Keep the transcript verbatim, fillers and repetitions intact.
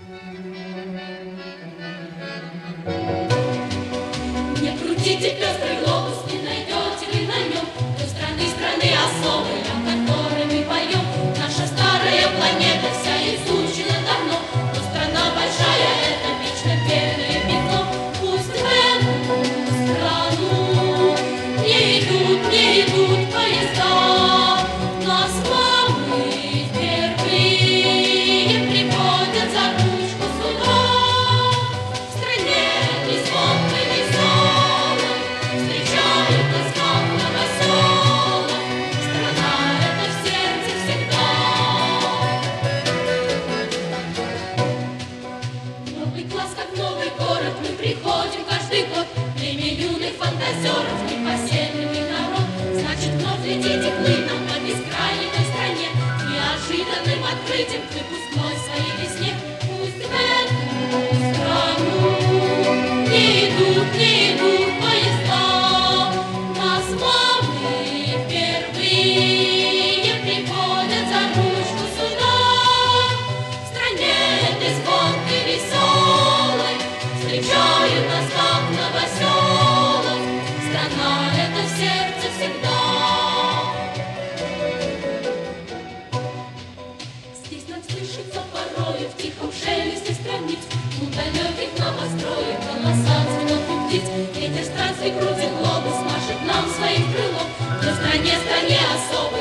Не крутите пестрый глобус, не найдете вы на нем той страны, страны особой, о которой мы поем. Наша старая планета вся изучена давно, но страна большая — это вечно белое пятно. Пусть в эту страну не идут, не идут поезда, нас мамы впервые приводят за ручку сюда. В стране не звонкой, веселой встречают нас как новоселов. Страна — это в сердце всегда. В новый класс, как в новый город, мы приходим каждый год. Время юных фантазеров, непоседливый народ. Значит, вновь летите к нам по бескрайней стране, неожиданным открытием к выпускной своей весне. Пусть в эту страну не идут, не идут поезда, нас мамы впервые приводят за ручку сюда. В стране этой звонкой, веселой встречают нас как новоселов. Страна — это в сердце всегда. Здесь нам слышится порою в тихом шелесте страниц у далеких новостроек голоса цветов и птиц. Ветер странствий крутит глобус, машет нам своим крылом. Но в стране, стране особой